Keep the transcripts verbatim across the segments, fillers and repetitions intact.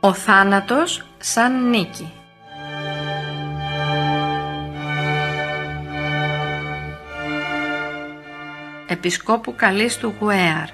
Ο θάνατος σαν νίκη. Επισκόπου Καλίστου Γουέαρ.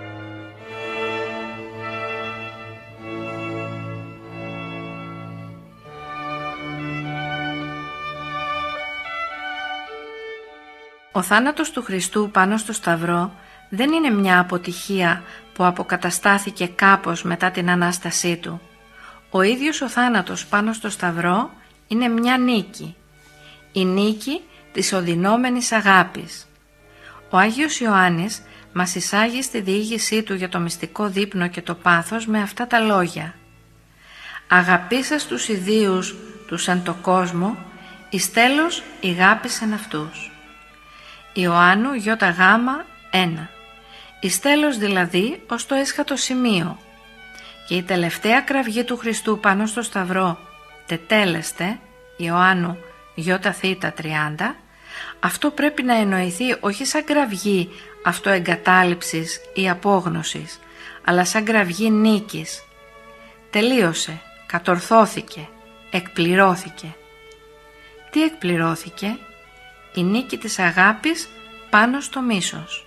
Ο θάνατος του Χριστού πάνω στο Σταυρό δεν είναι μια αποτυχία που αποκαταστάθηκε κάπως μετά την Ανάστασή Του. Ο ίδιος ο θάνατος πάνω στο Σταυρό είναι μια νίκη. Η νίκη της οδυνόμενης αγάπης. Ο Άγιος Ιωάννης μας εισάγει στη διήγησή του για το μυστικό δείπνο και το πάθος με αυτά τα λόγια. «Αγαπήσας τους ιδίους τους εν το κόσμο, εις τέλος ηγάπησεν αυτούς». Ιωάννου Ι Γ ένα. Εις τέλος δηλαδή ως το έσχατο σημείο. Και η τελευταία κραυγή του Χριστού πάνω στο Σταυρό, τετέλεστε, Ιωάννου Ι Θ τριάντα, αυτό πρέπει να εννοηθεί όχι σαν κραυγή αυτοεγκατάλειψης ή απόγνωσης, αλλά σαν κραυγή νίκης. Τελείωσε, κατορθώθηκε, εκπληρώθηκε. Τι εκπληρώθηκε? Η νίκη της αγάπης πάνω στο μίσος.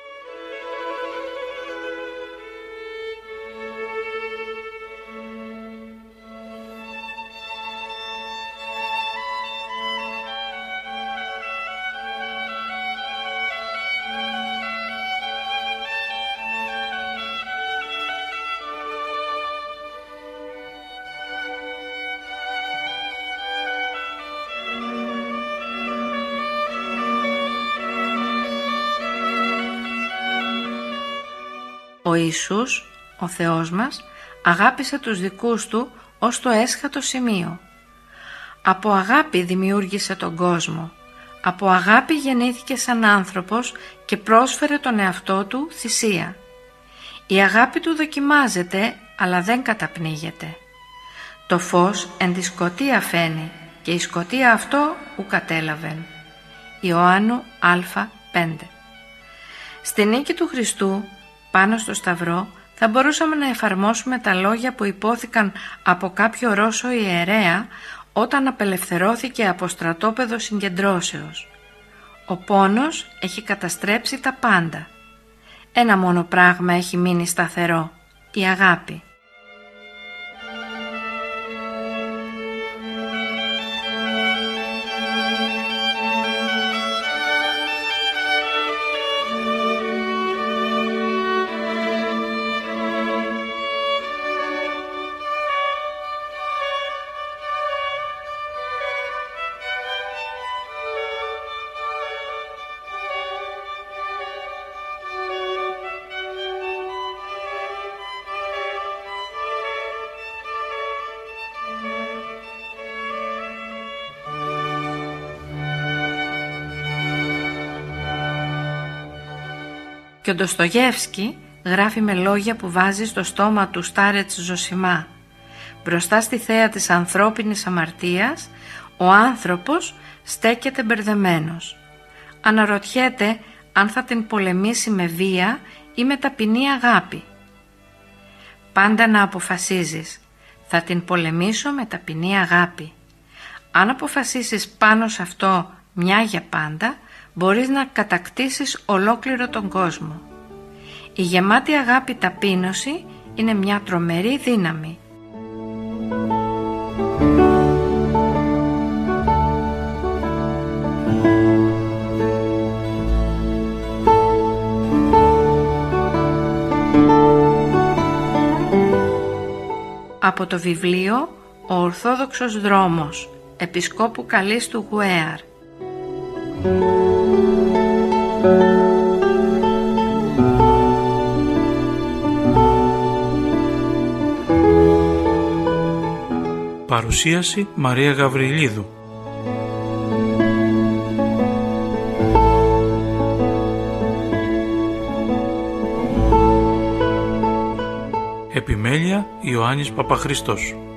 Ο Ιησούς, ο Θεός μας, αγάπησε τους δικούς Του ως το έσχατο σημείο. Από αγάπη δημιούργησε τον κόσμο. Από αγάπη γεννήθηκε σαν άνθρωπος και πρόσφερε τον εαυτό Του θυσία. Η αγάπη Του δοκιμάζεται, αλλά δεν καταπνίγεται. Το φως εν τη σκοτία φαίνει και η σκοτία αυτό ου κατέλαβεν. Ιωάννου Α πέντε. Στη νίκη του Χριστού πάνω στο Σταυρό θα μπορούσαμε να εφαρμόσουμε τα λόγια που υπόθηκαν από κάποιο Ρώσο ιερέα όταν απελευθερώθηκε από στρατόπεδο συγκεντρώσεως. Ο πόνος έχει καταστρέψει τα πάντα. Ένα μόνο πράγμα έχει μείνει σταθερό, η αγάπη. Και ο Ντοστογεύσκι γράφει με λόγια που βάζει στο στόμα του Στάρετς Ζωσιμά. Μπροστά στη θέα της ανθρώπινης αμαρτίας, ο άνθρωπος στέκεται μπερδεμένος. Αναρωτιέται αν θα την πολεμήσει με βία ή με ταπεινή αγάπη. Πάντα να αποφασίζεις, θα την πολεμήσω με ταπεινή αγάπη. Αν αποφασίσεις πάνω σε αυτό μια για πάντα, μπορείς να κατακτήσεις ολόκληρο τον κόσμο. Η γεμάτη αγάπη ταπείνωση είναι μια τρομερή δύναμη. Από το βιβλίο «Ο Ορθόδοξος Δρόμος» Επισκόπου Καλίστου Γουέαρ. Παρουσίαση Μαρία Γαβριλίδου. Επιμέλεια Ιωάννης Παπαχριστός.